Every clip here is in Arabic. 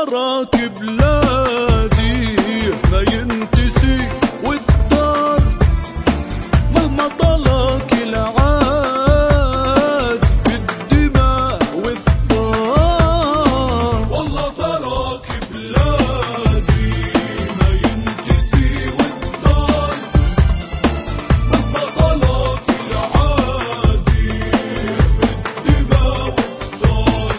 ثراك بلادي ما ينتسي، والدار مهما طالك العاد بالدماء والثار. والله ثراك بلادي ما ينتسي، والدار مهما طالك العاد بالدماء والثار.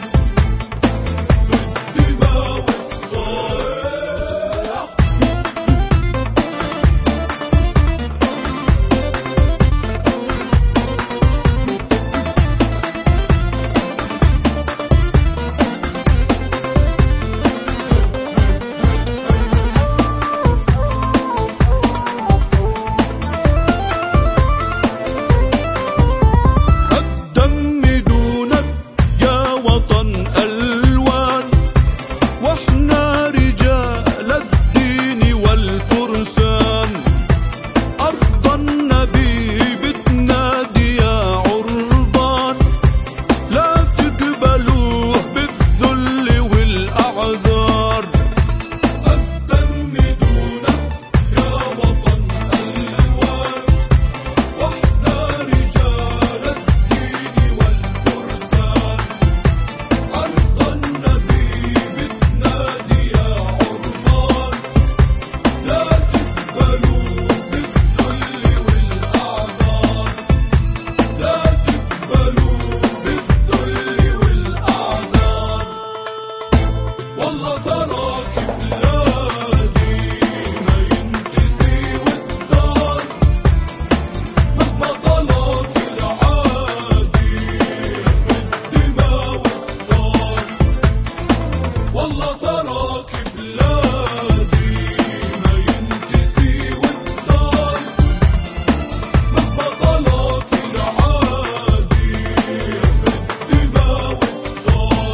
والله ثراك بلادي ما ينتسي، والدار مهما طالك العادي بالدماء والثار. والله ثراك بلادي ما ينتسي، والدار مهما طالك العادي بالدماء والثار.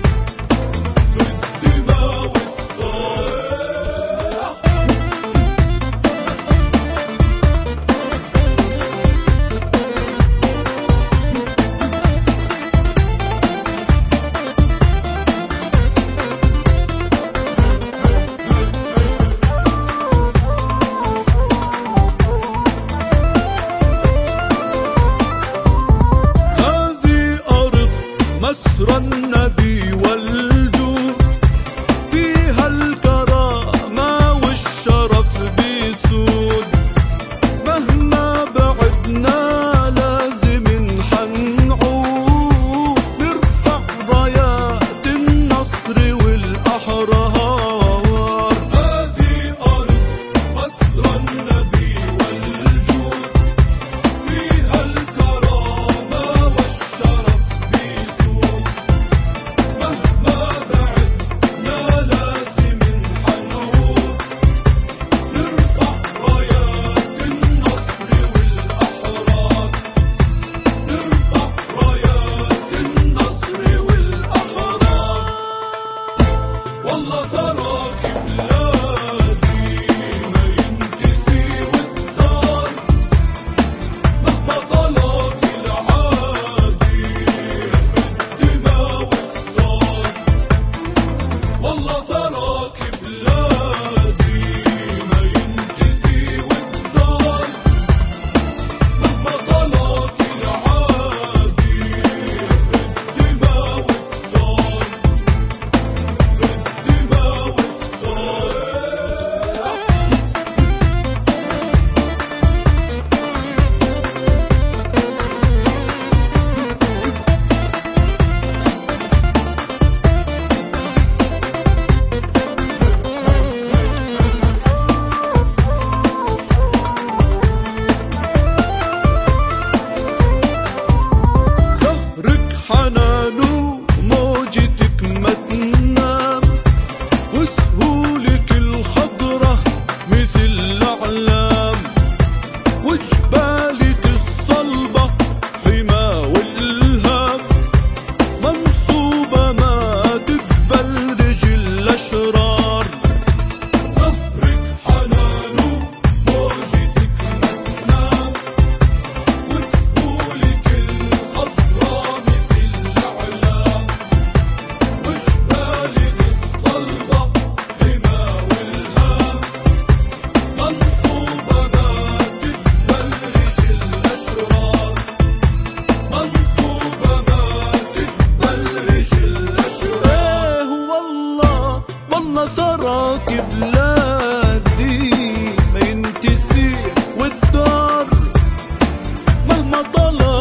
هذه أرض مسرى النبي والجود، فيها الكرامة والشرف بيسود. مهما بعدنا لازم حنعود، نرفع رايات النصر والأحرار. هذه أرض مسرى النبي والجود، فيها الكرامة والشرف بيسود. مهما بعدنا لازم حنعود، نرفع رايات النصر والأحرار. نرفع رايات النصر والأحرار. والله ثراك بلادي ما ينتسي، والدار مهما طالك العادي بالدماء والثار. والله ثراك بلادي ما ينتسي، والدار مهما طالك العادي بالدماء والثار. بالدماء والثار. أثرك بلادي ما ينتسي، والدار مهما طلع